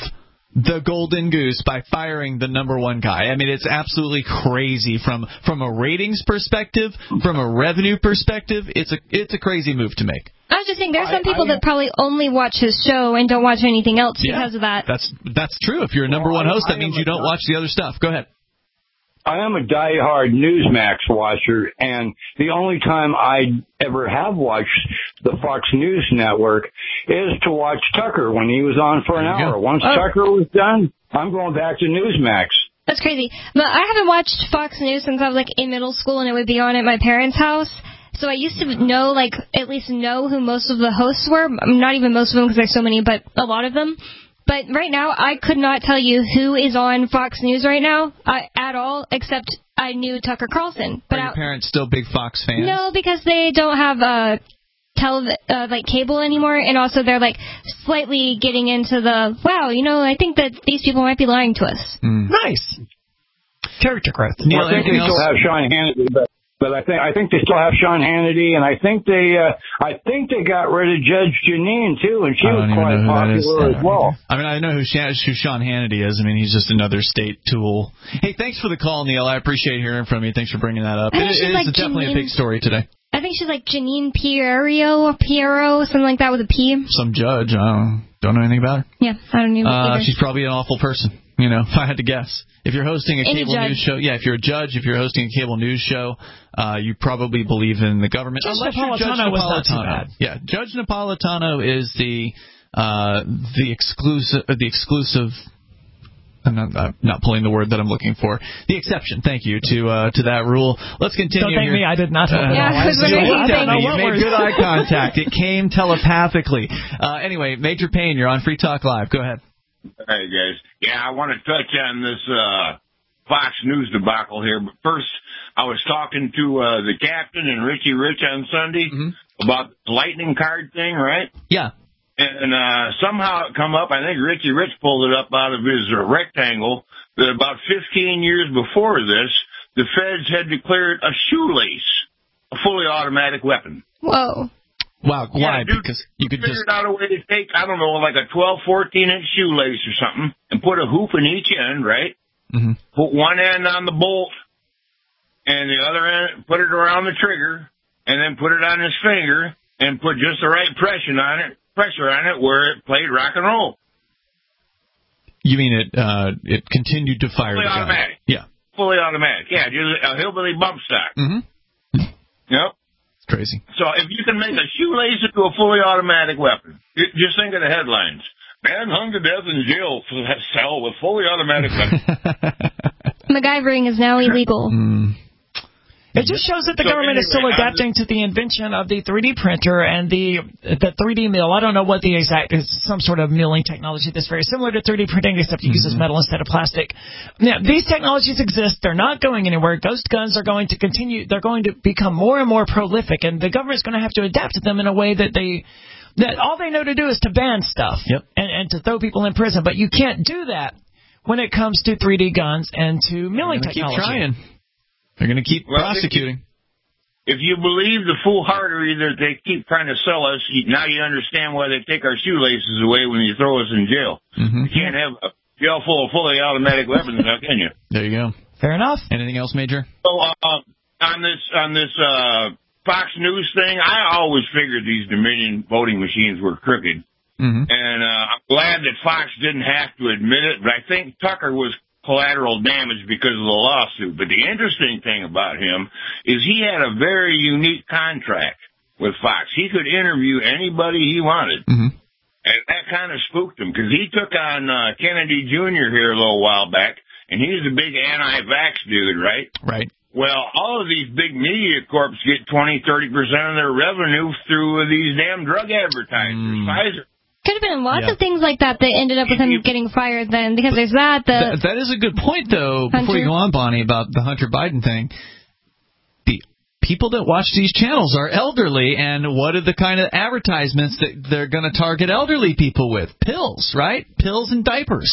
the golden goose by firing the number one guy. I mean, it's absolutely crazy from a ratings perspective, from a revenue perspective. It's a crazy move to make. I was just saying, there's some people that probably only watch his show and don't watch anything else because of that. That's true. If you're a number one host, that means you don't watch the other stuff. Go ahead. I am a diehard Newsmax watcher, and the only time I ever have watched the Fox News Network is to watch Tucker when he was on for an hour. Once Tucker was done, I'm going back to Newsmax. That's crazy. But I haven't watched Fox News since I was in middle school, and it would be on at my parents' house. So I used to know, at least know who most of the hosts were. Not even most of them because there's so many, but a lot of them. But right now, I could not tell you who is on Fox News right now at all, except I knew Tucker Carlson. But are your parents still big Fox fans? No, because they don't have cable anymore, and also they're slightly getting into the I think that these people might be lying to us. Nice character growth. Neil, I think they still have Sean Hannity, but I think they still have Sean Hannity, and I think they got rid of Judge Jeanine too, and she was quite popular as well. I mean, I know who Sean Hannity is. I mean, he's just another state tool. Hey, thanks for the call, Neil. I appreciate hearing from you. Thanks for bringing that up. It is definitely a big story today. I think she's Jeanine Pirro, something like that with a P. Some judge. I don't know anything about her. Yeah, I don't even either. She's probably an awful person. If I had to guess. If you're hosting a cable news show, if you're a judge, if you're hosting a cable news show, you probably believe in the government. Judge Napolitano was not too bad. Yeah, Judge Napolitano is the exclusive. I'm not pulling the word that I'm looking for. The exception. Thank you to that rule. Let's continue. Don't thank me. I did not. You made good eye contact. It came telepathically. Anyway, Major Payne, you're on Free Talk Live. Go ahead. Hey, guys. Yeah, I want to touch on this Fox News debacle here. But first, I was talking to the captain and Richie Rich on Sunday about the lightning card thing, right? Yeah. And somehow it come up, I think Richie Rich pulled it up out of his rectangle, that about 15 years before this, the feds had declared a shoelace a fully automatic weapon. Whoa. Wow, why? Dude, because you could figured out a way to take, I don't know, a 12, 14-inch shoelace or something, and put a hoop in each end, right? Mm-hmm. Put one end on the bolt, and the other end, put it around the trigger, and then put it on his finger, and put just the right pressure on it where it played rock and roll. You mean it continued to fire fully the gun? Automatic. Yeah. Fully automatic. Yeah, just a hillbilly bump stock. Mm-hmm. Yep. Crazy. So if you can make a shoelace into a fully automatic weapon, just think of the headlines. Man hung to death in jail for that cell with fully automatic weapon. MacGyvering is now illegal. It just shows that the government is still adapting to the invention of the 3D printer and the 3D mill. I don't know what the exact is, some sort of milling technology that's very similar to 3D printing, except it uses metal instead of plastic. Now, these technologies exist. They're not going anywhere. Ghost guns are going to continue. They're going to become more and more prolific, and the government's going to have to adapt to them in a way that all they know to do is to ban stuff and to throw people in prison. But you can't do that when it comes to 3D guns and to milling technology. Keep trying. They're going to keep prosecuting. If you believe the foolhardery that they keep trying to sell us, now you understand why they take our shoelaces away when you throw us in jail. Mm-hmm. You can't have a jail full of fully automatic weapons now, can you? There you go. Fair enough. Anything else, Major? So on this Fox News thing, I always figured these Dominion voting machines were crooked. Mm-hmm. And I'm glad that Fox didn't have to admit it, but I think Tucker was collateral damage because of the lawsuit. But the interesting thing about him is he had a very unique contract with Fox. He could interview anybody he wanted. Mm-hmm. And that kind of spooked him because he took on Kennedy Jr. here a little while back, and he's a big anti-vax dude, right? Right. Well, all of these big media corps get 20, 30% of their revenue through these damn drug advertisers. Pfizer. Could have been lots of things like that ended up with him getting fired then, because there's that. That is a good point, though, before you go on, Bonnie, about the Hunter Biden thing. The people that watch these channels are elderly, and what are the kind of advertisements that they're going to target elderly people with? Pills, right? Pills and diapers.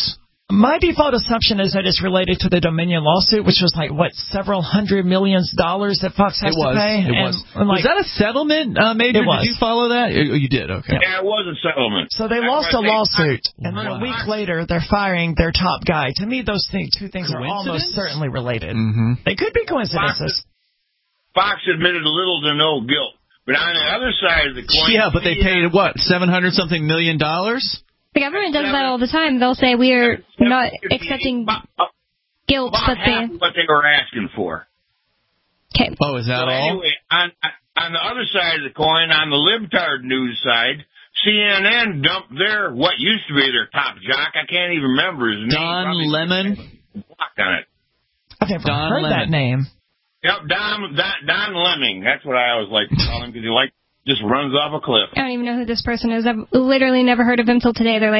My default assumption is that it's related to the Dominion lawsuit, which was like, what, several $100 million that Fox has to pay? It was. Was that a settlement, Major? It was. Did you follow that? Oh, you did, okay. Yeah, it was a settlement. So they lost a lawsuit, and then a week later, they're firing their top guy. To me, those two things are almost certainly related. Mm-hmm. They could be coincidences. Fox admitted little to no guilt. But on the other side of the coin... Yeah, but they paid, what, $700-something million? The government does that all the time. They'll say we are not accepting guilt, but what they were asking for. Okay. Oh, is that all? Anyway, on the other side of the coin, on the libtard news side, CNN dumped what used to be their top jock. I can't even remember his name. Don Lemon. On it. I've never heard that name. Yep, Don Lemming. That's what I always like to call him because he just runs off a cliff. I don't even know who this person is. I've literally never heard of him till today. They're like,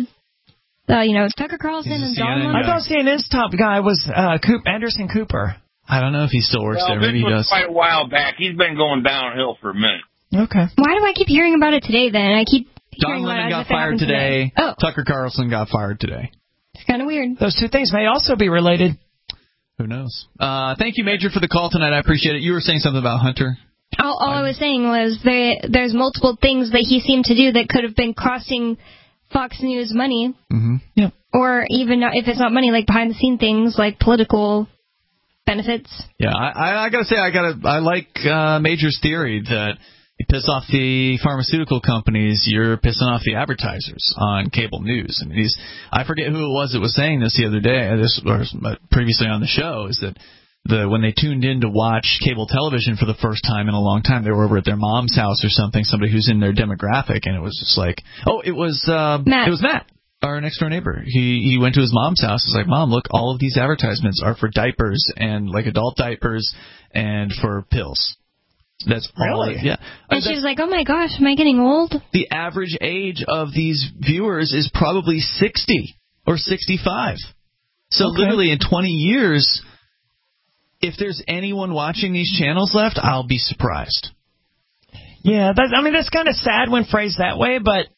Tucker Carlson and Don Lemon. I thought CNN's top guy was Anderson Cooper. I don't know if he still works there. Maybe he does. Quite a while back. He's been going downhill for a minute. Okay. Why do I keep hearing about it today then? I keep Don Lemon got fired today. Oh. Tucker Carlson got fired today. It's kind of weird. Those two things may also be related. Who knows? Thank you, Major, for the call tonight. I appreciate it. You were saying something about Hunter. All I was saying was there's multiple things that he seemed to do that could have been costing Fox News money. Mm-hmm. Yep. Or even if it's not money, like behind-the-scene things like political benefits. Yeah, I got to say, I like Major's theory that you piss off the pharmaceutical companies, you're pissing off the advertisers on cable news. I mean, I forget who it was that was saying this the other day, or previously on the show, is that when they tuned in to watch cable television for the first time in a long time, they were over at their mom's house or something, somebody who's in their demographic, and it was just like, it was Matt, our next door neighbor. He went to his mom's house. He's like, Mom, look, all of these advertisements are for diapers and like adult diapers and for pills. That's really? Yeah. And she was like, oh my gosh, am I getting old? The average age of these viewers is probably 60 or 65. So literally in 20 years, if there's anyone watching these channels left, I'll be surprised. Yeah, that's kind of sad when phrased that way, but,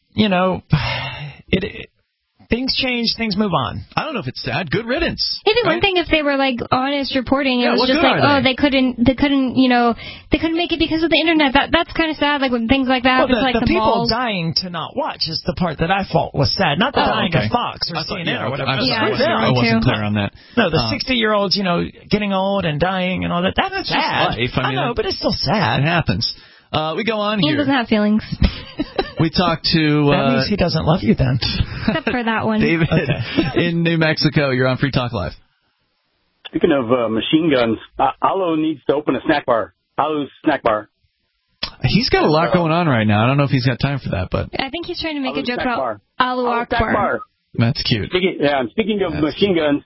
things change, things move on. I don't know if it's sad. Good riddance. It'd be one thing if they were like honest reporting. It was just like, they couldn't make it because of the internet. That's kind of sad. Like when things like that happen, like the people malls. dying to not watch is the part that I thought was sad. Not the dying of Fox or CNN or whatever. I wasn't clear on that. No, the 60-year-olds, getting old and dying and all that. That's sad. Life. I know, but it's still sad. It happens. We go on here. He doesn't have feelings. We talked to... that means he doesn't love you then. Except for that one. David in New Mexico. You're on Free Talk Live. Speaking of machine guns, Alo needs to open a snack bar. Alo's snack bar. He's got a lot going on right now. I don't know if he's got time for that, but... I think he's trying to make a joke about Alu Akbar. That's cute. Speaking of machine guns,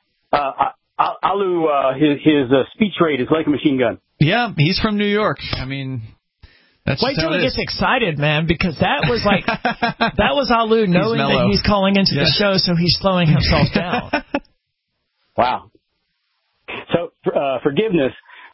Alu, his speech rate is like a machine gun. Yeah, he's from New York. I mean... Wait till he gets excited, man, because that was like that was Alu knowing that he's calling into the show, so he's slowing himself down. Wow. So forgiveness.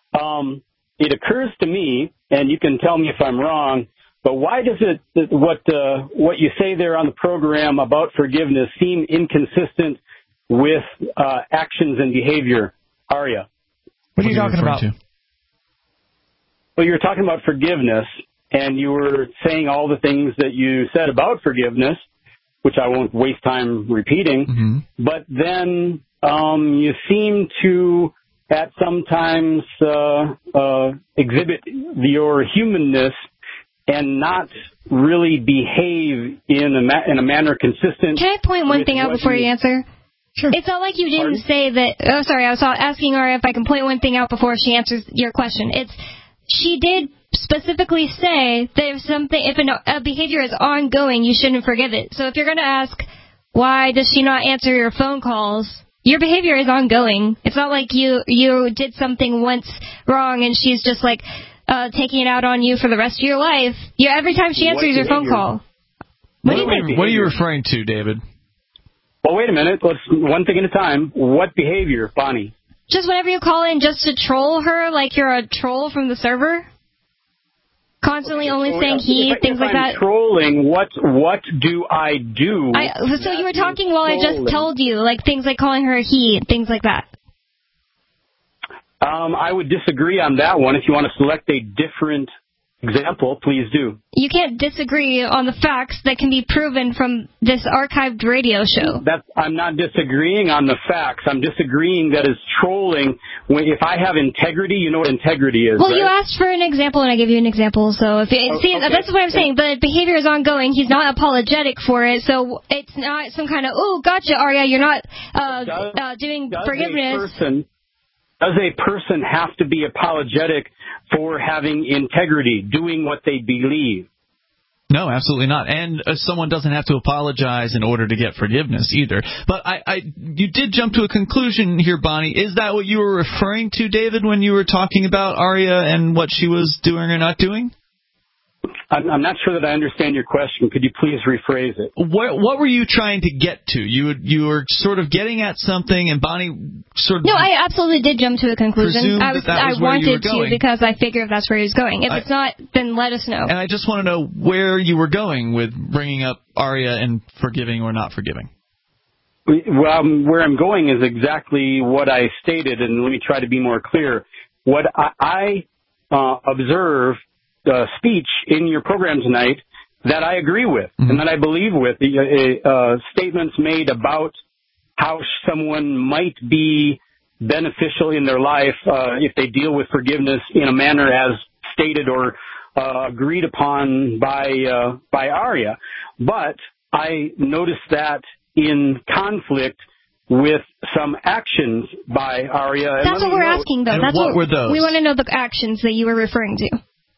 It occurs to me, and you can tell me if I'm wrong, but why does what you say there on the program about forgiveness seem inconsistent with actions and behavior, Arya? What are you talking about? Well, you were talking about forgiveness, and you were saying all the things that you said about forgiveness, which I won't waste time repeating. Mm-hmm. But then you seem to, at sometimes, exhibit your humanness and not really behave in a manner consistent. Can I point one thing out before you answer? Sure. It's not like you didn't say that. Oh, sorry. I was asking Aria if I can point one thing out before she answers your question. She did specifically say that if a behavior is ongoing, you shouldn't forgive it. So if you're going to ask, why does she not answer your phone calls? Your behavior is ongoing. It's not like you did something once wrong and she's just like taking it out on you for the rest of your life. Every time she answers your phone call. What do you think? What are you referring to, David? Well, wait a minute. Let's one thing at a time. What behavior, Bonnie? Just whenever you call in just to troll her, like you're a troll from the server? constantly only saying he, things like that. Trolling, what do I do? So you were talking while I just told you, like things like calling her a he, things like that. I would disagree on that one. If you want to select a different example, please do. You can't disagree on the facts that can be proven from this archived radio show. I'm not disagreeing on the facts. I'm disagreeing that is trolling. If I have integrity, you know what integrity is, well, right? You asked for an example, and I gave you an example. So okay. That's what I'm saying. The behavior is ongoing. He's not apologetic for it. So it's not some kind of, oh, gotcha, Arya, you're not doing forgiveness. Does a person have to be apologetic for having integrity, doing what they believe? No, absolutely not. And someone doesn't have to apologize in order to get forgiveness either. But you did jump to a conclusion here, Bonnie. Is that what you were referring to, David, when you were talking about Arya and what she was doing or not doing? I'm not sure that I understand your question. Could you please rephrase it? What were you trying to get to? You were sort of getting at something, and Bonnie sort of... No, I absolutely did jump to a conclusion. I wanted to because I figured that's where he was going. If it's not, then let us know. And I just want to know where you were going with bringing up Arya and forgiving or not forgiving. Well, where I'm going is exactly what I stated, and let me try to be more clear. What I observe speech in your program tonight that I agree with and that I believe with. Statements made about how someone might be beneficial in their life if they deal with forgiveness in a manner as stated or agreed upon by Arya. But I noticed that in conflict with some actions by Arya. That's what we're asking, though. And what were those? We want to know the actions that you were referring to.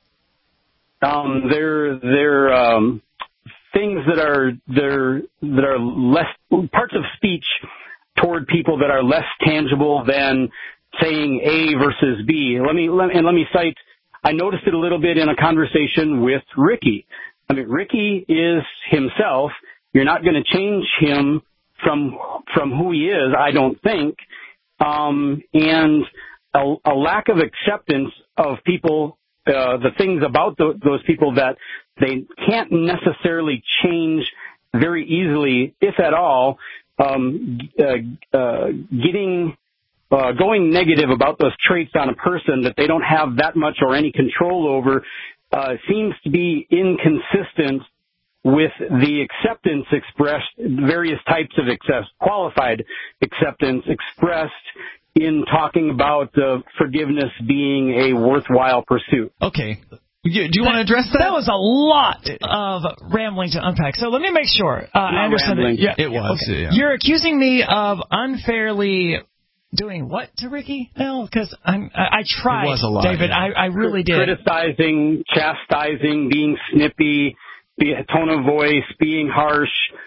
They're things that are less parts of speech toward people that are less tangible than saying A versus B. Let me cite. I noticed it a little bit in a conversation with Ricky. I mean, Ricky is himself. You're not going to change him from who he is, I don't think. And a lack of acceptance of people. The things about those people that they can't necessarily change very easily, if at all, going negative about those traits on a person that they don't have that much or any control over seems to be inconsistent with the acceptance expressed, various types of qualified acceptance expressed in talking about forgiveness being a worthwhile pursuit. Okay. Do you want to address that? That was a lot of rambling to unpack. So let me make sure I understand rambling. Yeah, it was. Okay. Yeah. You're accusing me of unfairly doing what to Ricky? No, because I tried, it was a lot, David. Yeah. I really did. Criticizing, chastising, being snippy, tone of voice, being harsh,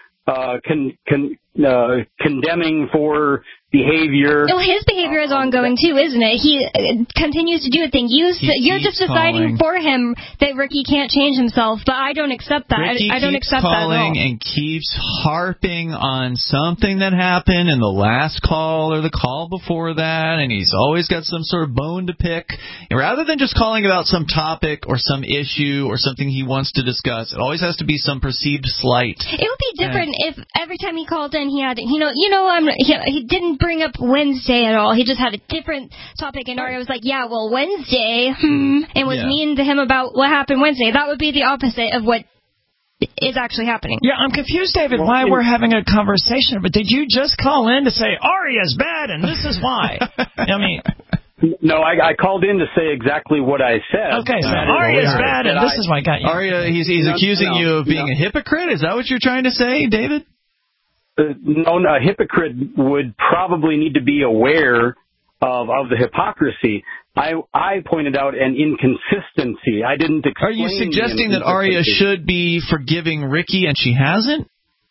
condemning for behavior. Well, his behavior is ongoing too, isn't it? He continues to do a thing. You're just deciding for him that Ricky can't change himself, but I don't accept that. I don't accept that at all. Calling and keeps harping on something that happened in the last call or the call before that, and he's always got some sort of bone to pick. And rather than just calling about some topic or some issue or something he wants to discuss, it always has to be some perceived slight. It would be different if every time he called in, he had, he didn't bring up Wednesday at all. He just had a different topic, and Arya was like, yeah, well, Wednesday, and was mean to him about what happened Wednesday. That would be the opposite of what is actually happening. Yeah, I'm confused, David, why we're having a conversation, but did you just call in to say, Arya's bad, and this is why? I mean... No, I called in to say exactly what I said. Okay, so Arya's bad, and this is why I got you. Arya, he's accusing you of being a hypocrite? Is that what you're trying to say, David? No, a hypocrite would probably need to be aware of the hypocrisy. I pointed out an inconsistency. I didn't explain. Are you suggesting that Arya should be forgiving Ricky and she hasn't?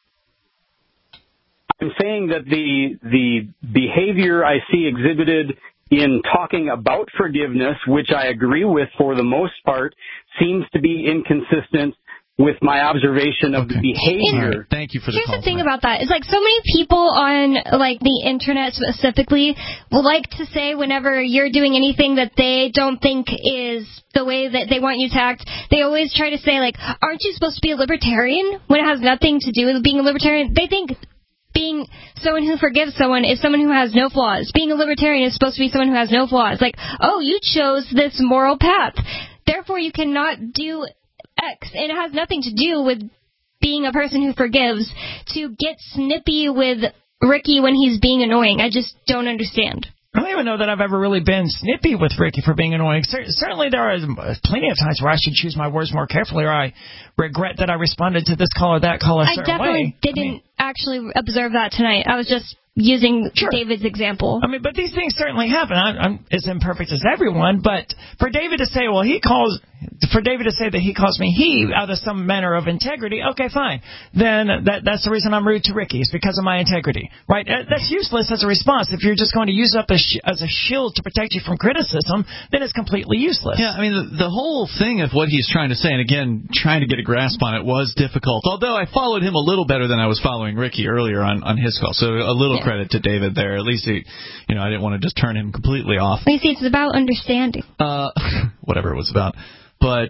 I'm saying that the behavior I see exhibited in talking about forgiveness, which I agree with for the most part, seems to be inconsistent with my observation of the behavior. Thank you for the Here's the thing about that. It's like so many people on like the internet specifically will like to say whenever you're doing anything that they don't think is the way that they want you to act, they always try to say like, aren't you supposed to be a libertarian when it has nothing to do with being a libertarian? They think being someone who forgives someone is someone who has no flaws. Being a libertarian is supposed to be someone who has no flaws. Like, oh, you chose this moral path. Therefore, you cannot do X. And it has nothing to do with being a person who forgives. To get snippy with Ricky when he's being annoying, I just don't understand. I don't even know that I've ever really been snippy with Ricky for being annoying. Certainly there are plenty of times where I should choose my words more carefully, or I regret that I responded to this call or that call a certain way. I definitely didn't actually observe that tonight. I was just using David's example. I mean, but these things certainly happen. I'm as imperfect as everyone, but for David to say, for David to say that he calls me he out of some manner of integrity, okay, fine. Then that's the reason I'm rude to Ricky, is because of my integrity, right? That's useless as a response. If you're just going to use it up as a shield to protect you from criticism, then it's completely useless. Yeah, I mean, the whole thing of what he's trying to say, and again, trying to get a grasp on it was difficult, although I followed him a little better than I was following Ricky earlier on his call, so a little credit to David there. At least I didn't want to just turn him completely off. You see, it's about understanding. Whatever it was about. But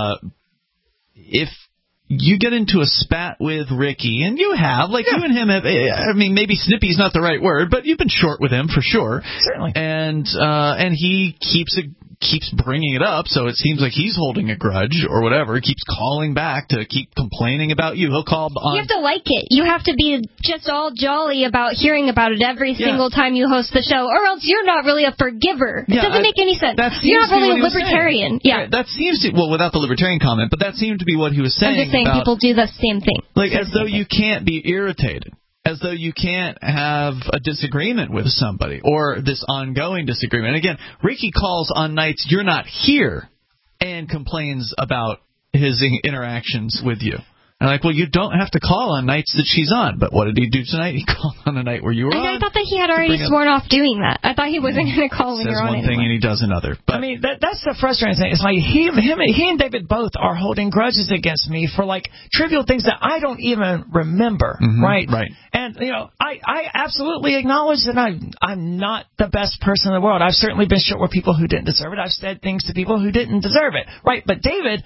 if you get into a spat with Ricky, and you have, like you and him have, I mean, maybe snippy's not the right word, but you've been short with him for sure. Certainly. And he keeps bringing it up, so it seems like he's holding a grudge or whatever. He keeps calling back to keep complaining about you. He'll call on. You have to like it. You have to be just all jolly about hearing about it every single time you host the show, or else you're not really a forgiver. It doesn't make any sense. You're not really a libertarian. Yeah. That seems to, well, without the libertarian comment, but that seemed to be what he was saying. I'm just saying people do the same thing. Like, as though you can't be irritated. As though you can't have a disagreement with somebody, or this ongoing disagreement. And again, Ricky calls on nights you're not here and complains about his interactions with you. And like, well, you don't have to call on nights that she's on. But what did he do tonight? He called on a night where you were on. I thought that he had already sworn off doing that. I thought he wasn't going to call when you're on. Says one thing and he does another. But I mean, that's the frustrating thing. It's like he and David both are holding grudges against me for like trivial things that I don't even remember, right? Right. And I absolutely acknowledge that I'm not the best person in the world. I've certainly been short with people who didn't deserve it. I've said things to people who didn't deserve it, right? But David,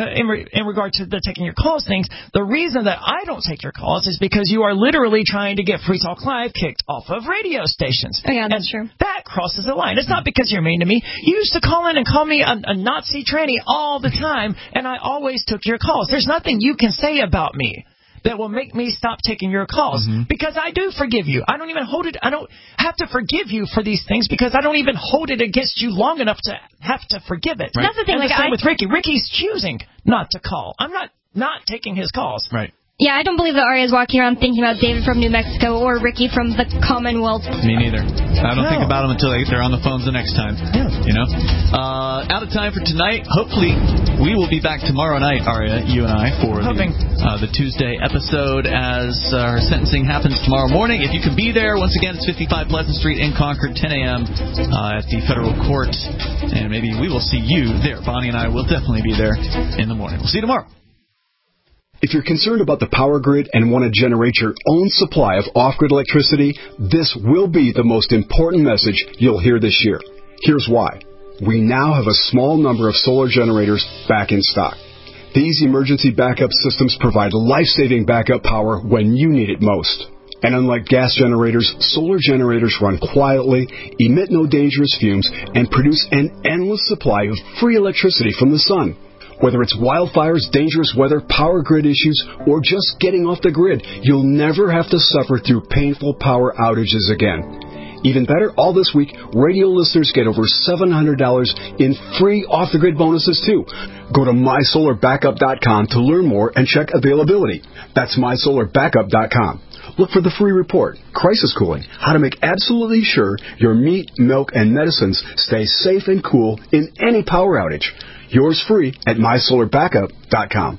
in regard to the taking your calls things, the reason that I don't take your calls is because you are literally trying to get Free Talk Live kicked off of radio stations. Oh, yeah, that's true. That crosses the line. It's not because you're mean to me. You used to call in and call me a Nazi tranny all the time, and I always took your calls. There's nothing you can say about me that will make me stop taking your calls, because I do forgive you. I don't even hold it. I don't have to forgive you for these things because I don't even hold it against you long enough to have to forgive it. Right. That's the thing. And the same with Ricky. Ricky's choosing not to call. I'm not taking his calls. Right. Yeah, I don't believe that Arya is walking around thinking about David from New Mexico or Ricky from the Commonwealth. Me neither. I don't think about them until they're on the phones the next time. Yeah. You know? Out of time for tonight. Hopefully, we will be back tomorrow night, Arya, you and I, for the Tuesday episode as her sentencing happens tomorrow morning. If you can be there, once again, it's 55 Pleasant Street in Concord, 10 a.m. At the federal court. And maybe we will see you there. Bonnie and I will definitely be there in the morning. We'll see you tomorrow. If you're concerned about the power grid and want to generate your own supply of off-grid electricity, this will be the most important message you'll hear this year. Here's why. We now have a small number of solar generators back in stock. These emergency backup systems provide life-saving backup power when you need it most. And unlike gas generators, solar generators run quietly, emit no dangerous fumes, and produce an endless supply of free electricity from the sun. Whether it's wildfires, dangerous weather, power grid issues, or just getting off the grid, you'll never have to suffer through painful power outages again. Even better, all this week, radio listeners get over $700 in free off-the-grid bonuses, too. Go to mysolarbackup.com to learn more and check availability. That's mysolarbackup.com. Look for the free report, Crisis Cooling, how to make absolutely sure your meat, milk, and medicines stay safe and cool in any power outage. Yours free at mysolarbackup.com.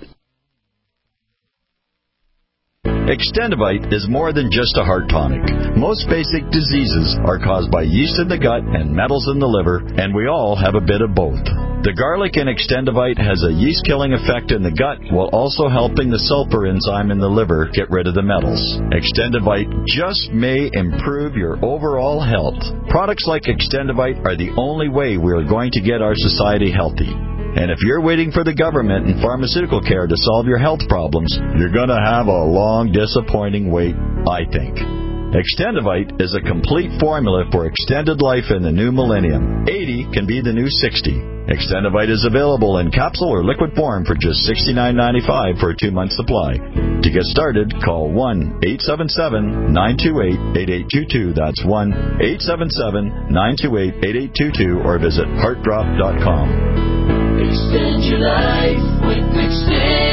Extendivite is more than just a heart tonic. Most basic diseases are caused by yeast in the gut and metals in the liver, and we all have a bit of both. The garlic in Extendivite has a yeast-killing effect in the gut while also helping the sulfur enzyme in the liver get rid of the metals. Extendivite just may improve your overall health. Products like Extendivite are the only way we are going to get our society healthy. And if you're waiting for the government and pharmaceutical care to solve your health problems, you're going to have a long, disappointing wait, I think. Extendivite is a complete formula for extended life in the new millennium. 80 can be the new 60. Extendivite is available in capsule or liquid form for just $69.95 for a 2-month supply. To get started, call 1-877-928-8822. That's 1-877-928-8822 or visit heartdrop.com. Extend your life with Extend.